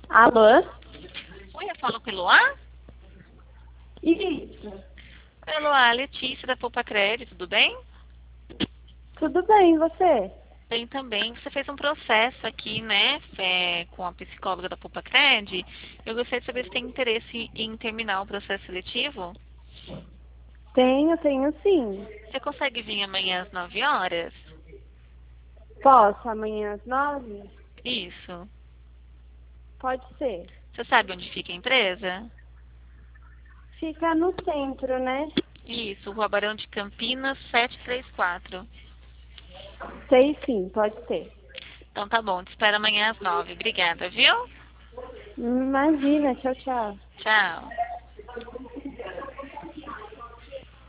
Alô? Oi, eu falo com o Eloá? Isso. Oi, Eloá, Letícia da Poupa Crédito, tudo bem? Tudo bem, e você? Bem também. Você fez um processo aqui, né, com a psicóloga da Poupa Cred. Eu gostaria de saber se tem interesse em terminar o processo seletivo. Tenho sim. Você consegue vir amanhã às 9 horas? Posso, amanhã às 9? Isso. Pode ser. Você sabe onde fica a empresa? Fica no centro, né? Isso, Rua Barão de Campinas, 734. Sei sim, pode ser. Então tá bom, te espero amanhã às 9. Obrigada, viu? Imagina, tchau, tchau. Tchau.